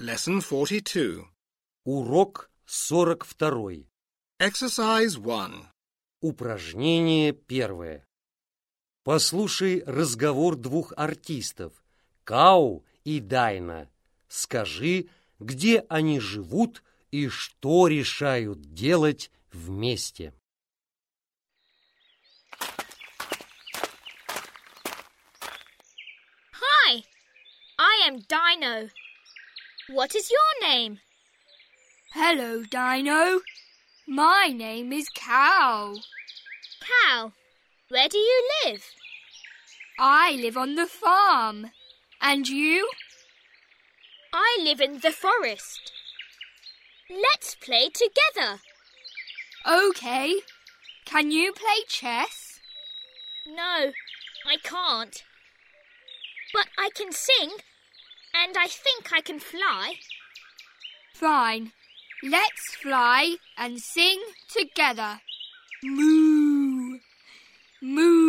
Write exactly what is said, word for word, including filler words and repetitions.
Lesson forty-two. Урок сорок второй. Exercise one. Упражнение первое. Послушай разговор двух артистов, Кау и Дайна. Скажи, где они живут и что решают делать вместе. Hi, I am Dino. What is your name? Hello, Dino. My name is Cow. Cow, where do you live? I live on the farm. And you? I live in the forest. Let's play together. OK. Can you play chess? No, I can't. But I can sing, and I think I can fly. Fine. Let's fly and sing together. Moo! Moo!